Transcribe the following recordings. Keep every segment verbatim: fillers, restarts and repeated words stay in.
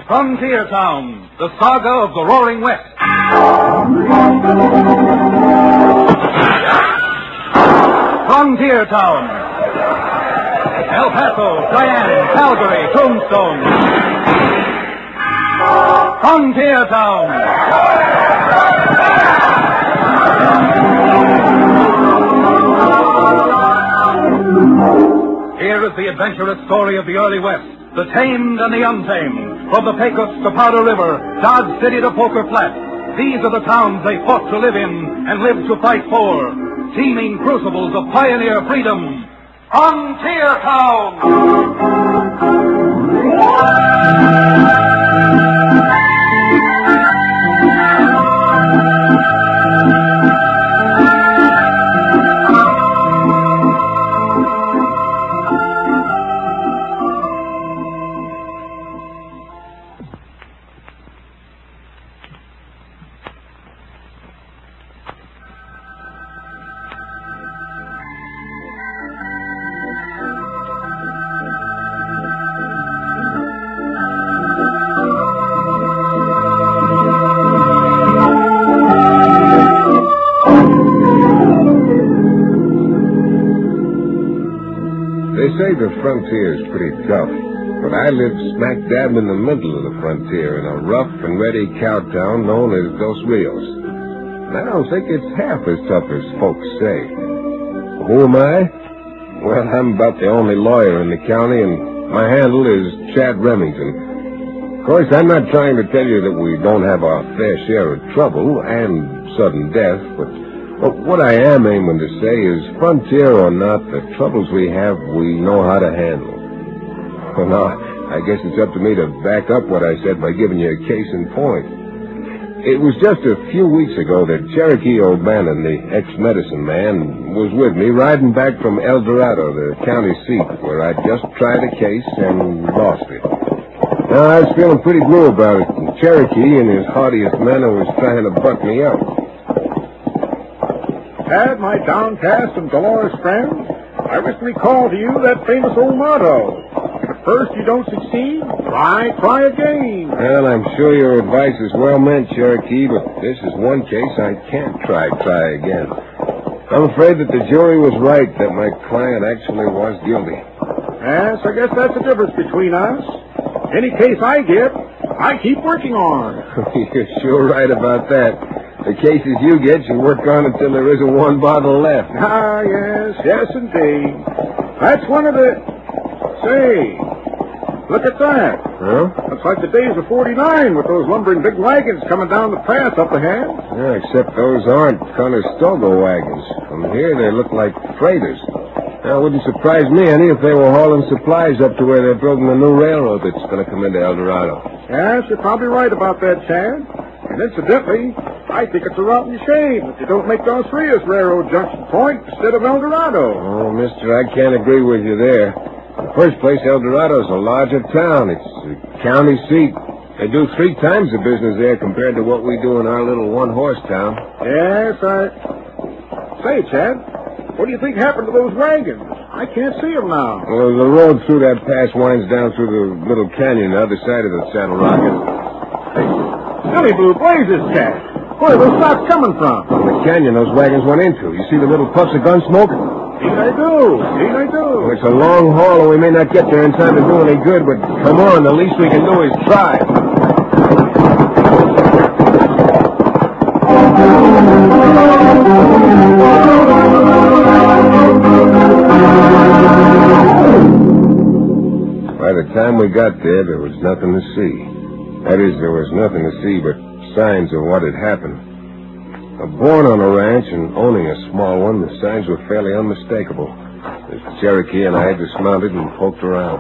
Frontier Town, the saga of the Roaring West. Frontier Town. El Paso, Cheyenne, Calgary, Tombstone. Frontier Town. Here is the adventurous story of the early West, the tamed and the untamed, from the Pecos to Powder River, Dodge City to Poker Flat. These are the towns they fought to live in and lived to fight for, teeming crucibles of pioneer freedom. Frontier Town! They say the frontier's pretty tough, but I live smack dab in the middle of the frontier in a rough and ready cow town known as Dos Rios. And I don't think it's half as tough as folks say. Who am I? Well, I'm about the only lawyer in the county, and my handle is Chad Remington. Of course, I'm not trying to tell you that we don't have our fair share of trouble and sudden death, but But what I am aiming to say is, frontier or not, the troubles we have, we know how to handle. Well, now, I guess it's up to me to back up what I said by giving you a case in point. It was just a few weeks ago that Cherokee O'Bannon, the ex-medicine man, was with me riding back from El Dorado, the county seat, where I'd just tried a case and lost it. Now, I was feeling pretty blue about it, and Cherokee, in his heartiest manner, was trying to buck me up. Chad, my downcast and dolorous friend, I wish to recall to you that famous old motto. If at first you don't succeed, try, try again. Well, I'm sure your advice is well meant, Cherokee, but this is one case I can't try, try again. I'm afraid that the jury was right, that my client actually was guilty. Yes, I guess that's the difference between us. Any case I get, I keep working on. You're sure right about that. The cases you get, you work on until there isn't one bottle left. Ah, yes, yes, indeed. That's one of the... Say, look at that. Huh? Looks like the days of forty-nine with those lumbering big wagons coming down the path up ahead. Yeah, except those aren't Conestoga wagons. From here, they look like freighters. Now, it wouldn't surprise me any if they were hauling supplies up to where they're building the new railroad that's going to come into El Dorado. Yes, you're probably right about that, Chad. And incidentally, I think it's a rotten shame that you don't make Dos Rios Railroad Junction Point instead of El Dorado. Oh, mister, I can't agree with you there. In the first place, El Dorado's a larger town. It's a county seat. They do three times the business there compared to what we do in our little one-horse town. Yes, I... Say, Chad, what do you think happened to those wagons? I can't see them now. Well, the road through that pass winds down through the little canyon the other side of the Saddle Rocket. Silly blue blazes, Chad. Where are those shots coming from? From the canyon those wagons went into. You see the little puffs of gun smoke? Indeed I do. Indeed I do. Well, it's a long haul, and we may not get there in time to do any good, but come on, the least we can do is try. By the time we got there, there was nothing to see. That is, there was nothing to see but signs of what had happened. Born on a ranch and owning a small one, the signs were fairly unmistakable. Mister Cherokee and I dismounted and poked around.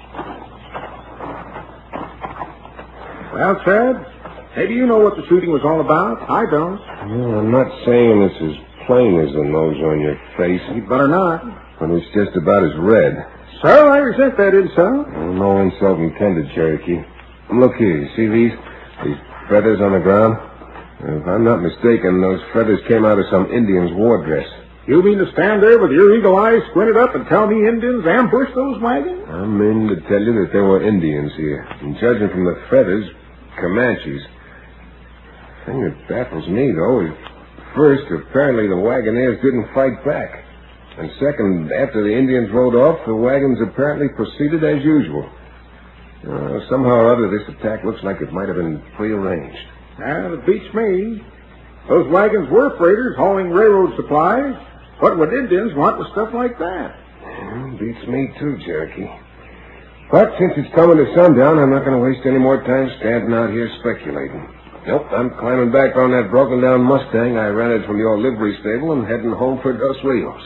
Well, Chad, maybe you know what the shooting was all about. I don't. Well, I'm not saying it's as plain as the nose on your face. You'd better not. But it's just about as red. Sir, I resent that insult. Well, no insult intended, Cherokee. Look here, you see these? These feathers on the ground? If I'm not mistaken, those feathers came out of some Indian's war dress. You mean to stand there with your eagle eyes squinted up and tell me Indians ambushed those wagons? I mean to tell you that there were Indians here. And judging from the feathers, Comanches. The thing that baffles me, though, is first, apparently the Wagoneers didn't fight back. And second, after the Indians rode off, the wagons apparently proceeded as usual. Uh, somehow or other, this attack looks like it might have been prearranged. Ah, it beats me. Those wagons were freighters hauling railroad supplies. What would Indians want with stuff like that? Yeah, beats me too, Cherokee. But since it's coming to sundown, I'm not going to waste any more time standing out here speculating. Nope, I'm climbing back on that broken-down Mustang I rented from your livery stable and heading home for Dos Rios.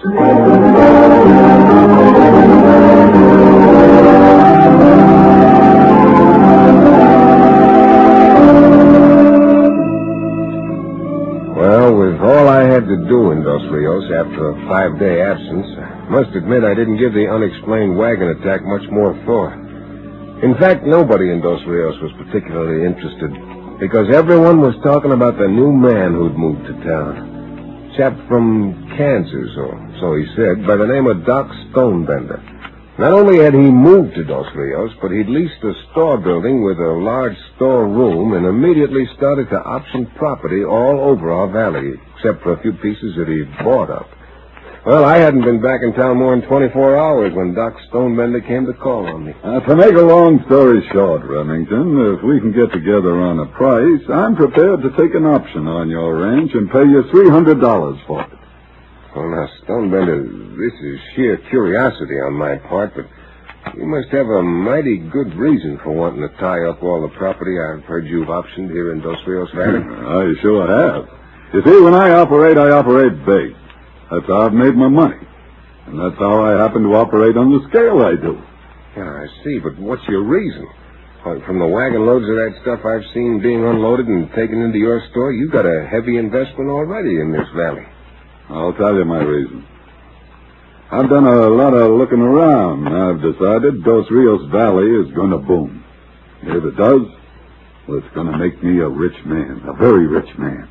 Well, with all I had to do in Dos Rios after a five-day absence, I must admit I didn't give the unexplained wagon attack much more thought. In fact, nobody in Dos Rios was particularly interested, because everyone was talking about the new man who'd moved to town. Chap from Kansas, or so he said, by the name of Doc Stonebender. Not only had he moved to Dos Rios, but he'd leased a store building with a large store room and immediately started to option property all over our valley, except for a few pieces that he'd bought up. Well, I hadn't been back in town more than twenty-four hours when Doc Stonebender came to call on me. Uh, to make a long story short, Remington, if we can get together on a price, I'm prepared to take an option on your ranch and pay you three hundred dollars for it. Well, now, Stonebender, this is sheer curiosity on my part, but you must have a mighty good reason for wanting to tie up all the property I've heard you've optioned here in Dos Rios Valley. I sure have. You see, when I operate, I operate big. That's how I've made my money. And that's how I happen to operate on the scale I do. Yeah, I see, but what's your reason? Well, from the wagon loads of that stuff I've seen being unloaded and taken into your store, you've got a heavy investment already in this valley. I'll tell you my reason. I've done a lot of looking around. I've decided Dos Rios Valley is going to boom. If it does, well, it's going to make me a rich man, a very rich man.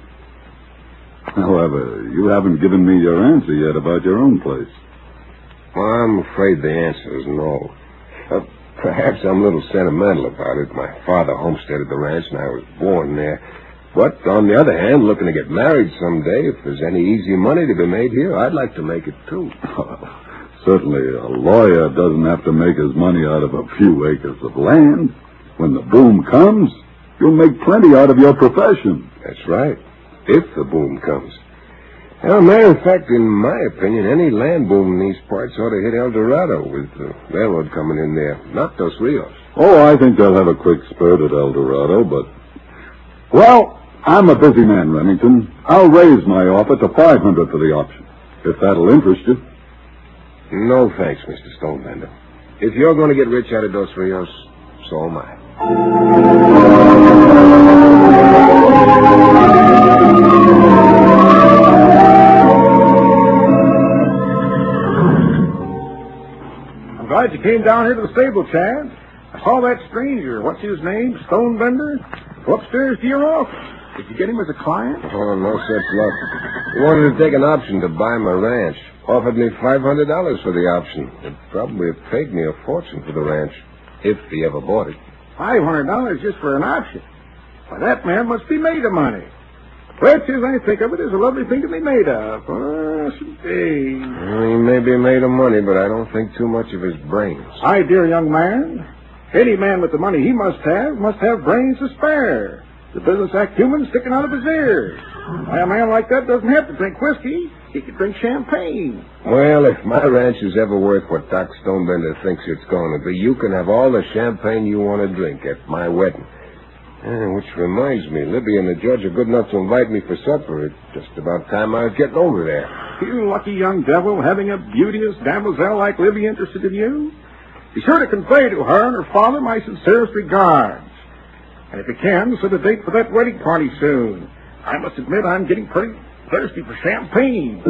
However, you haven't given me your answer yet about your own place. Well, I'm afraid the answer is no. Uh, perhaps I'm a little sentimental about it. My father homesteaded the ranch and I was born there. But, on the other hand, looking to get married someday, if there's any easy money to be made here, I'd like to make it, too. Certainly, a lawyer doesn't have to make his money out of a few acres of land. When the boom comes, you'll make plenty out of your profession. That's right, if the boom comes. Well, matter of fact, in my opinion, any land boom in these parts ought to hit El Dorado with the railroad coming in there, not Dos Rios. Oh, I think they'll have a quick spurt at El Dorado, but... Well... I'm a busy man, Remington. I'll raise my offer to five hundred dollars for the option, if that'll interest you. No, thanks, Mister Stonebender. If you're going to get rich out of Dos Rios, so am I. I'm glad you came down here to the stable, Chad. I saw that stranger, what's his name, Stonebender, go upstairs to your office. Did you get him as a client? Oh, no such luck. He wanted to take an option to buy my ranch. Offered me five hundred dollars for the option. It probably have paid me a fortune for the ranch, if he ever bought it. five hundred dollars just for an option? Why, that man must be made of money. Well, as I think of it, it's a lovely thing to be made of. Oh, gee. Well, he may be made of money, but I don't think too much of his brains. My dear young man, any man with the money he must have must have brains to spare. The business acumen sticking out of his ears. Why, a man like that doesn't have to drink whiskey. He can drink champagne. Well, if my ranch is ever worth what Doc Stonebender thinks it's going to be, you can have all the champagne you want to drink at my wedding. Uh, which reminds me, Libby and the judge are good enough to invite me for supper. It's just about time I was getting over there. You lucky young devil, having a beauteous damoiselle like Libby interested in you. Be sure to convey to her and her father my sincerest regards. And if you can, set a date for that wedding party soon. I must admit I'm getting pretty thirsty for champagne.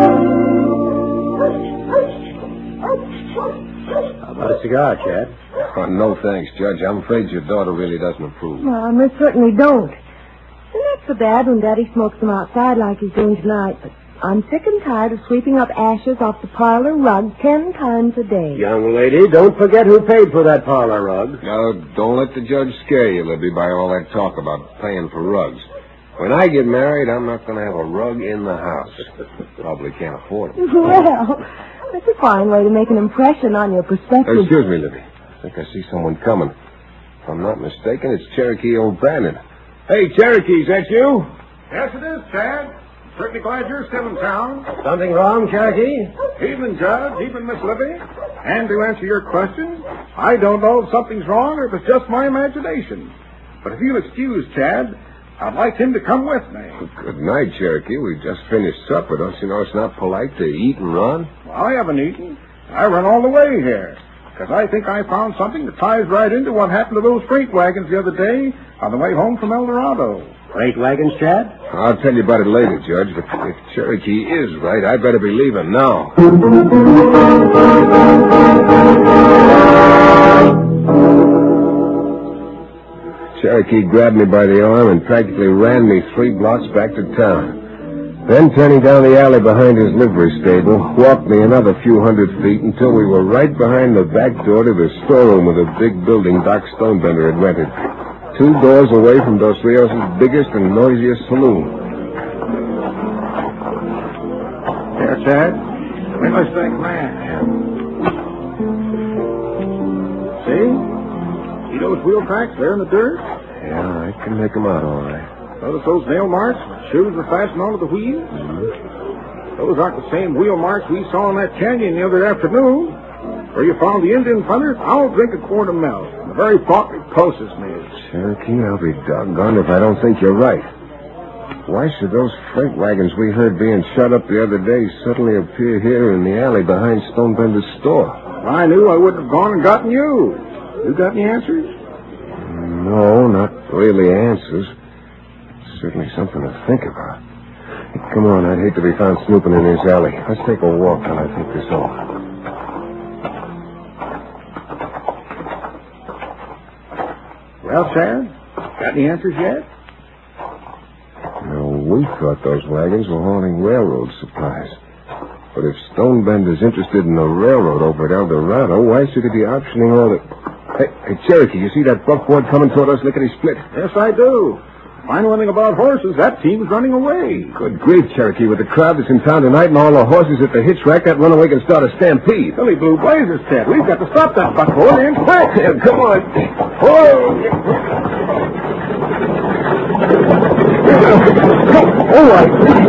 How about a cigar, Chad? Oh, no thanks, Judge. I'm afraid your daughter really doesn't approve. Well, I most certainly don't. And that's so bad when Daddy smokes them outside like he's doing tonight. But I'm sick and tired of sweeping up ashes off the parlor rug ten times a day. Young lady, don't forget who paid for that parlor rug. Now, don't let the judge scare you, Libby, by all that talk about paying for rugs. When I get married, I'm not going to have a rug in the house. Probably can't afford it. Well, that's a fine way to make an impression on your prospective... Excuse me, Libby. I think I see someone coming. If I'm not mistaken, it's Cherokee O'Brien. Hey, Cherokee, is that you? Yes, it is, Chad. Certainly glad you're still in town. Something wrong, Cherokee? Evening, Judge. Evening, Miss Libby. And to answer your question, I don't know if something's wrong or if it's just my imagination. But if you'll excuse Chad, I'd like him to come with me. Good night, Cherokee. We just finished supper. Don't you know it's not polite to eat and run? Well, I haven't eaten. I run all the way here. Because I think I found something that ties right into what happened to those freight wagons the other day on the way home from El Dorado. Freight wagons, Chad? I'll tell you about it later, Judge, but if Cherokee is right, I'd better be leaving now. Cherokee grabbed me by the arm and practically ran me three blocks back to town. Then, turning down the alley behind his livery stable, walked me another few hundred feet until we were right behind the back door to the storeroom of the big building Doc Stonebender had rented. Two doors away from Dos Rios' biggest and noisiest saloon. There, Chad. We must thank man. See? See those wheel tracks there in the dirt? Yeah, I can make them out all right. Notice those nail marks? Shoes were fastened onto the wheels? Mm-hmm. Those aren't the same wheel marks we saw in that canyon the other afternoon. Where you found the Indian thunder, I'll drink a quart of milk. The very thought repulses me. Cherokee, I'll be doggone if I don't think you're right. Why should those freight wagons we heard being shut up the other day suddenly appear here in the alley behind Stonebender's store? If I knew, I wouldn't have gone and gotten you. You got any answers? No, not really answers. Certainly something to think about. Come on, I'd hate to be found snooping in this alley. Let's take a walk till I think this over. Well, Chad, got any answers yet? No, we thought those wagons were hauling railroad supplies. But if Stonebender's interested in the railroad over at El Dorado, why should he be auctioning all the... Hey, hey, Cherokee, you see that buckboard coming toward us lickety-split? Yes, I do. If I know anything about horses, that team's running away. Good grief, Cherokee, with the crowd that's in town tonight and all the horses at the hitch rack, that runaway can start a stampede. Billy Blue Blazers, Ted. We've got to stop that buckboard and quick. Yeah, come on. Oh! All right.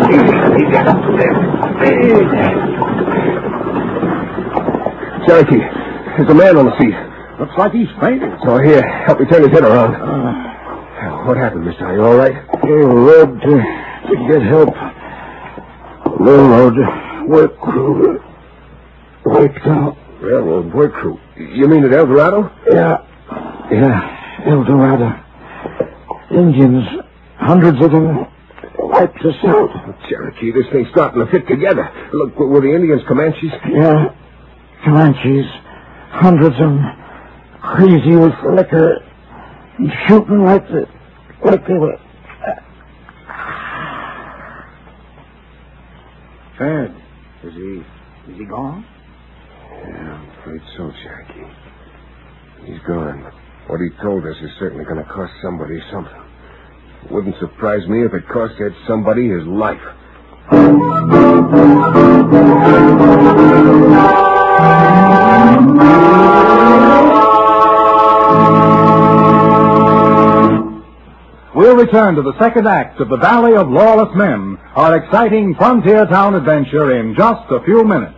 Cherokee, there's a man on the seat. Looks like he's fainted. Oh, here, help me turn his head around. Uh, What happened, mister? Are you all right? Came road to, to get help. Railroad work crew wiped out. Railroad work crew? You mean at El Dorado? Yeah. Yeah, El Dorado. Indians, hundreds of them, wiped us out. Cherokee, this thing's starting to fit together. Look, were the Indians Comanches? Yeah, Comanches. Hundreds of them, crazy with liquor and shooting like the... Like they were... Chad, is he... is he gone? Yeah, I'm afraid so, Cherokee. He's gone. What he told us is certainly going to cost somebody something. It wouldn't surprise me if it cost that somebody his life. We'll return to the second act of The Valley of Lawless Men, our exciting frontier town adventure, in just a few minutes.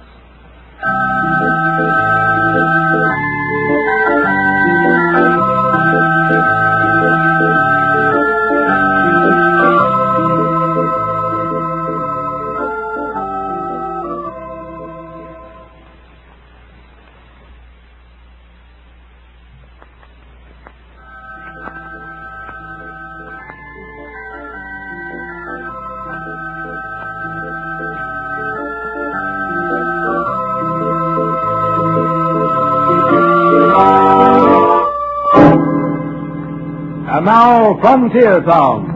And now, Frontier Town.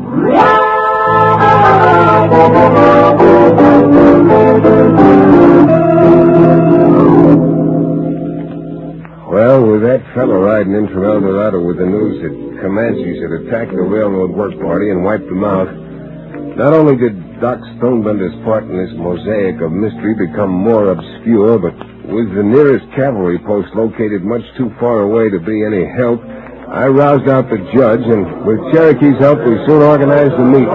Well, with that fellow riding in from El Dorado with the news that Comanches had attacked the railroad work party and wiped them out, not only did Doc Stonebender's part in this mosaic of mystery become more obscure, but with the nearest cavalry post located much too far away to be any help, I roused out the judge, and with Cherokee's help, we soon organized the meeting.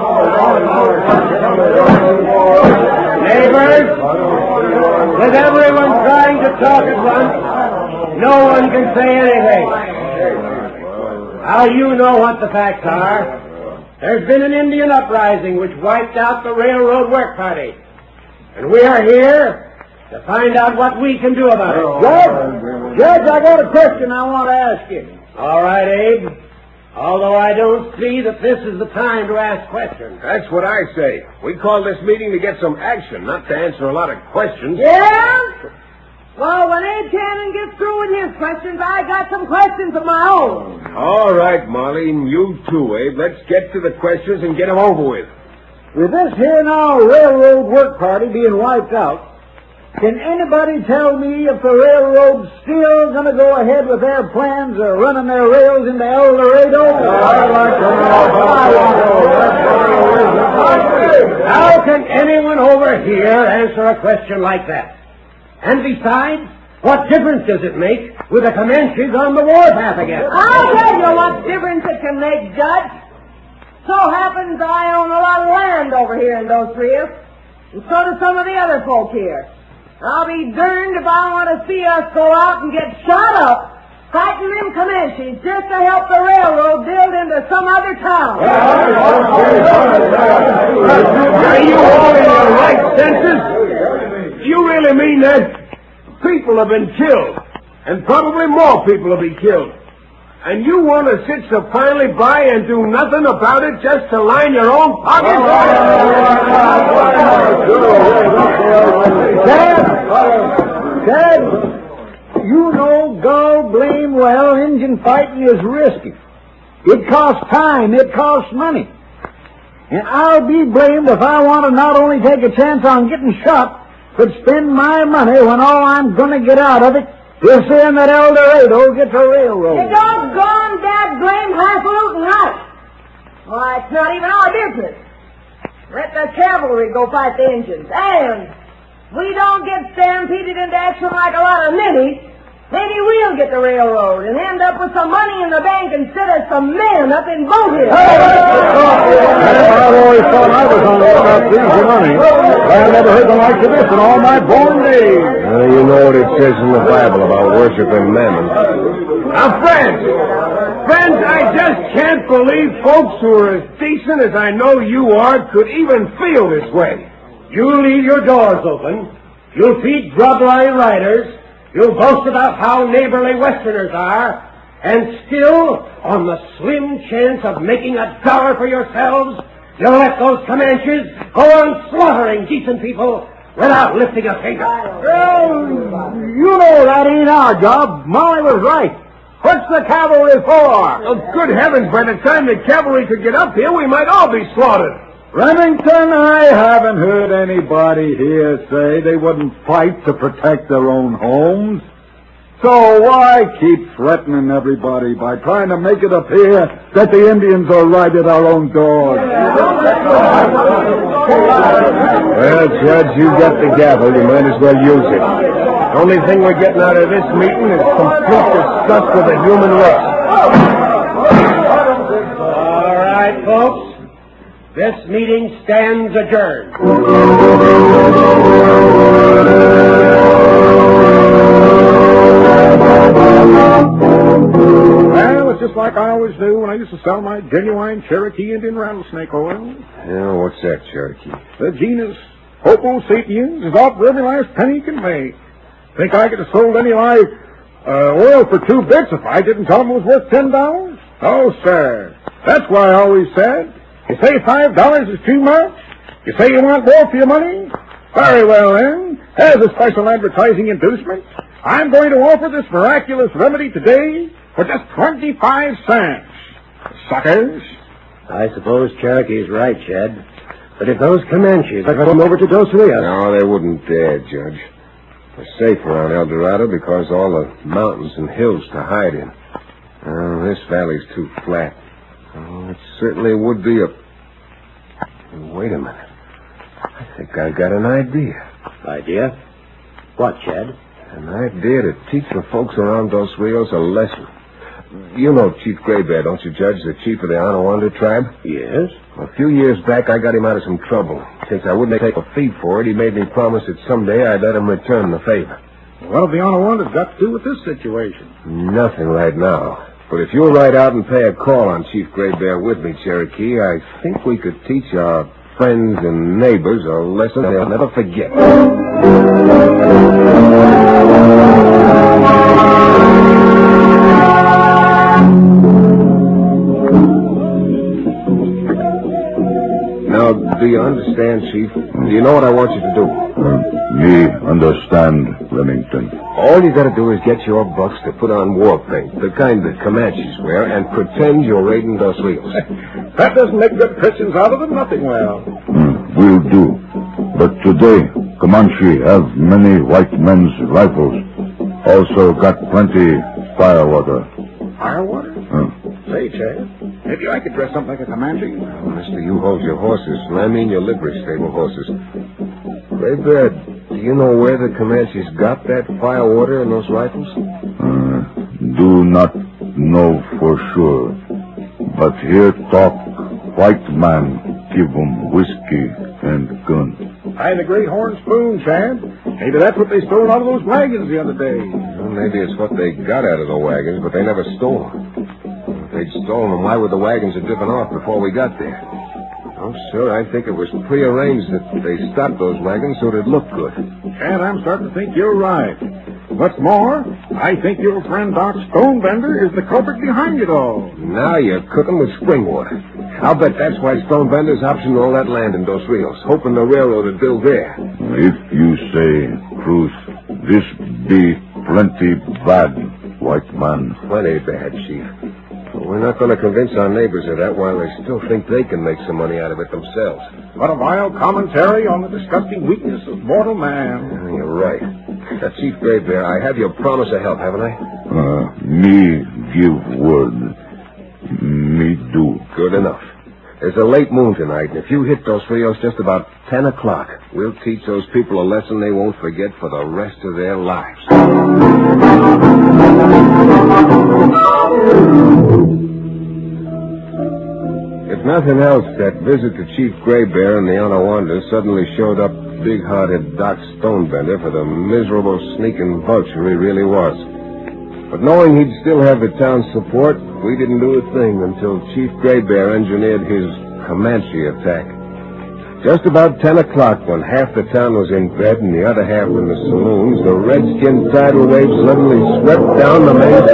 Neighbors, with everyone trying to talk at once, no one can say anything. Now you know what the facts are. There's been an Indian uprising which wiped out the railroad work party. And we are here to find out what we can do about it. Judge, Judge, I got a question I want to ask you. All right, Abe. Although I don't see that this is the time to ask questions. That's what I say. We called this meeting to get some action, not to answer a lot of questions. Yes? Well, when Abe Cannon gets through with his questions, I got some questions of my own. All right, Molly, and you too, Abe. Let's get to the questions and get them over with. With this here now railroad work party being wiped out, can anybody tell me if the railroad's still going to go ahead with their plans of running their rails into El Dorado? I'd like to know. How can anyone over here answer a question like that? And besides, what difference does it make with the Comanches on the warpath again? I'll tell you what difference it can make, Judge. So happens I own a lot of land over here in Dos Rios, and so do some of the other folk here. I'll be darned if I want to see us go out and get shot up fighting them Comanches just to help the railroad build into some other town. Are you all in your right senses? Do you really mean that? People have been killed, and probably more people will be killed. And you want to sit supinely by and do nothing about it just to line your own pockets? Dad, Dad, you know God blame well Injun fighting is risky. It costs time, it costs money. And I'll be blamed if I want to not only take a chance on getting shot, but spend my money when all I'm going to get out of it is seeing that El Dorado gets a railroad. You doggone dad blame highfalutin right. Why, it's not even our business. Let the cavalry go fight the Indians. And we don't get stampeded into action like a lot of ninnies. Maybe we'll get the railroad and end up with some money in the bank instead of some men up in Boat Hill. I've always thought I was on the about things for money. I never heard the likes of this in all my born days. Well, you know what it says in the Bible about worshiping mammon. Now, friends, friends, I just can't believe folks who are as decent as I know you are could even feel this way. You leave your doors open. You'll feed grub-line riders. You'll boast about how neighborly Westerners are, and still, on the slim chance of making a dollar for yourselves, you'll let those Comanches go on slaughtering decent people without lifting a finger. Well, you know that ain't our job. Molly was right. What's the cavalry for? Oh, good heavens, by the time the cavalry could get up here, we might all be slaughtered. Remington, I haven't heard anybody here say they wouldn't fight to protect their own homes. So why keep threatening everybody by trying to make it appear that the Indians are right at our own doors? Well, Judge, you got the gavel. You might as well use it. The only thing we're getting out of this meeting is complete disgust with the human race. All right, folks. This meeting stands adjourned. Well, it's just like I always do when I used to sell my genuine Cherokee Indian rattlesnake oil. Yeah, what's that, Cherokee? The genus Homo sapiens is off for every last penny you can make. Think I could have sold any live uh, oil for two bits if I didn't tell them it was worth ten dollars? Oh, sir. That's why I always said, you say five dollars is too much? You say you want more for your money? Very well, then. As a special advertising inducement, I'm going to offer this miraculous remedy today for just twenty-five cents. Suckers. I suppose Cherokee's right, Chad. But if those Comanches are going over to Dos Rios... No, they wouldn't dare, Judge. They're safe around El Dorado because all the mountains and hills to hide in. Oh, this valley's too flat. Oh, it certainly would be a... Wait a minute. I think I got an idea. Idea? What, Chad? An idea to teach the folks around Dos Rios a lesson. You know Chief Graybear, don't you, Judge? The chief of the Anawanda tribe? Yes. A few years back, I got him out of some trouble. Since I wouldn't take a fee for it, he made me promise that someday I'd let him return the favor. What have the Anawandas got to do with this situation? Nothing right now. But if you'll ride out and pay a call on Chief Graybear with me, Cherokee, I think we could teach our friends and neighbors a lesson they'll never forget. Now, do you understand, Chief? Do you know what I want you to do? Uh, me understand, Remington. All you gotta do is get your bucks to put on war paint, the kind that Comanches wear, and pretend you're raiding Dos Rios. That doesn't make good Christians out of them, nothing well. Mm, will do. But today, Comanche have many white men's rifles. Also got plenty firewater. Firewater? Uh, Say, Chad, maybe I could dress up like a Comanche. Oh, mister, you hold your horses, and I mean your livery stable horses. Graybear, do you know where the Comanches got that firewater and those rifles? uh, do not know for sure. But here talk, white man give 'em whiskey and gun. By the great horn spoon, Chad. Maybe that's what they stole out of those wagons the other day. Well, maybe it's what they got out of the wagons, but they never stole them. If they'd stolen them, why would the wagons have driven off before we got there? Oh, sure, I think it was prearranged that they stopped those wagons so it'd look good. Chad, I'm starting to think you're right. What's more, I think your friend Doc Stonebender is the culprit behind it all. Now you're cooking with spring water. I'll bet that's why Stonebender's optioned all that land in Dos Rios, hoping the railroad would build there. If you say, Cruz, this be plenty bad, white man. Plenty bad, Chief. But we're not going to convince our neighbors of that while they still think they can make some money out of it themselves. What a vile commentary on the disgusting weakness of mortal man. Yeah, you're right. Now, Chief Graybear, I have your promise of help, haven't I? Uh, me give word. Me do. Good enough. There's a late moon tonight, and if you hit Dos Rios just about ten o'clock, we'll teach those people a lesson they won't forget for the rest of their lives. If nothing else, that visit to Chief Graybear and the Anawanda suddenly showed up big-hearted Doc Stonebender for the miserable sneaking vulture he really was. But knowing he'd still have the town's support, we didn't do a thing until Chief Graybear engineered his Comanche attack. Just about ten o'clock, when half the town was in bed and the other half in the saloons, the redskin tidal wave suddenly swept down the main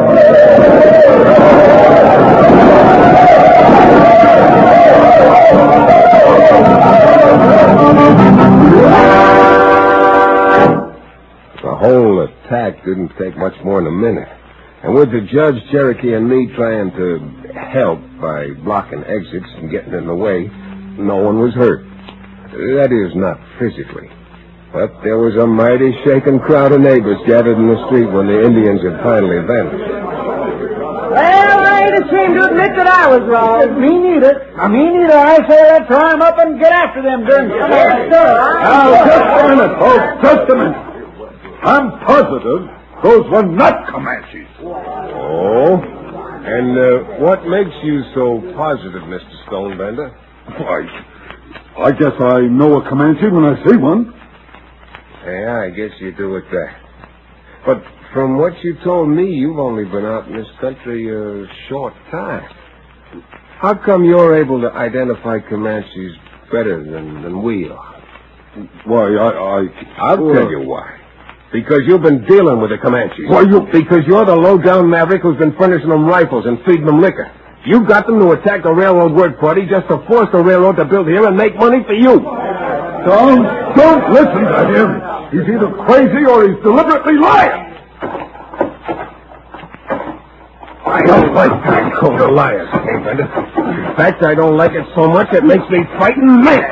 The whole attack didn't take much more than a minute. And with the judge, Cherokee, and me trying to help by blocking exits and getting in the way, no one was hurt. That is, not physically. But there was a mighty shaken crowd of neighbors gathered in the street when the Indians had finally vanished. Well, I ain't ashamed to admit that I was wrong. Me neither. I me neither. I say let's climb up and get after them, Durham. Yes, sir. Now, just a minute, folks. Just a minute. I'm positive those were not Comanches. Oh? And uh, what makes you so positive, Mister Stonebender? Why, I guess I know a Comanche when I see one. Yeah, I guess you do at that. But from what you told me, you've only been out in this country a short time. How come you're able to identify Comanches better than, than we are? Why, I... I I'll tell you why. Because you've been dealing with the Comanches. Why, you... Because you're the low-down maverick who's been furnishing them rifles and feeding them liquor. You got them to attack the railroad work party just to force the railroad to build here and make money for you. Don't, don't listen to him. He's either crazy or he's deliberately lying. I don't like being called a liar, King Bender. In fact, I don't like it so much it makes me frightened mad.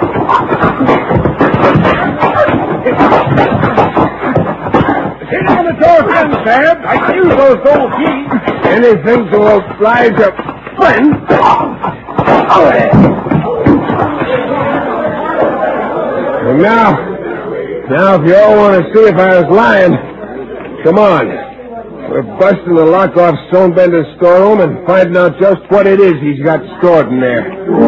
Get on the door, friend, Sam. I can use those gold keys. Anything to oblige a friend. Oh, and now, now, if you all want to see if I was lying, come on. We're busting the lock off Stonebender's storeroom and finding out just what it is he's got stored in there.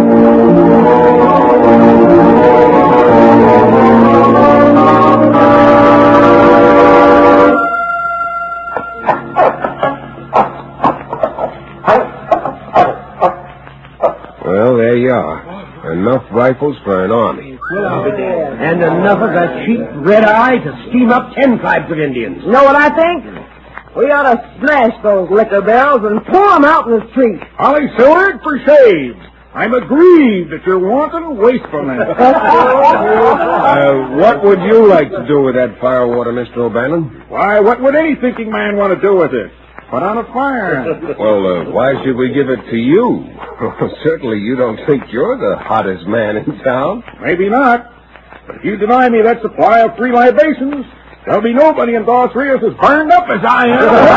Well, there you are. Enough rifles for an army. And enough of that cheap red eye to steam up ten tribes of Indians. You know what I think? We ought to smash those liquor barrels and pour them out in the street. Holly Seward for shades. I'm aggrieved at your wanton wastefulness. uh, what would you like to do with that firewater, Mister O'Bannon? Why, what would any thinking man want to do with it? Put on a fire. Well, uh, why should we give it to you? Certainly you don't think you're the hottest man in town. Maybe not. But if you deny me that supply of three libations, there'll be nobody in Dos Rios as burned up as I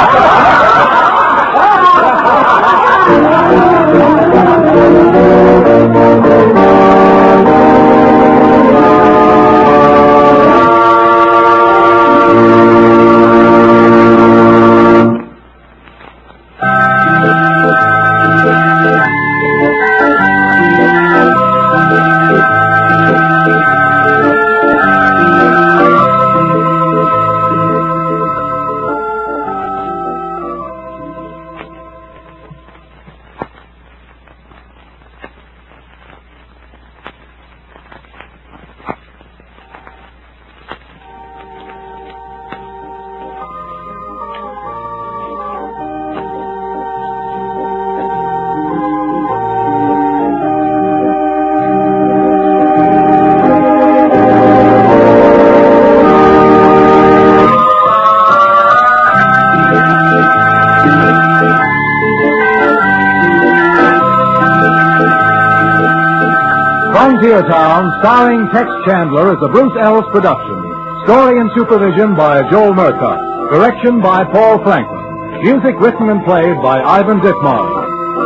Frontier Town, starring Tex Chandler, is a Bruce Ellis production. Story and supervision by Joel Murcott. Direction by Paul Franklin. Music written and played by Ivan Ditmar.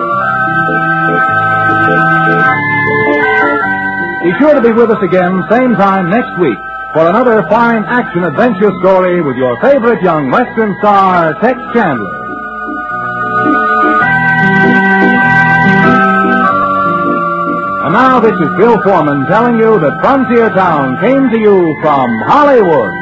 Be sure to be with us again, same time next week, for another fine action-adventure story with your favorite young Western star, Tex Chandler. And now this is Bill Foreman telling you that Frontier Town came to you from Hollywood.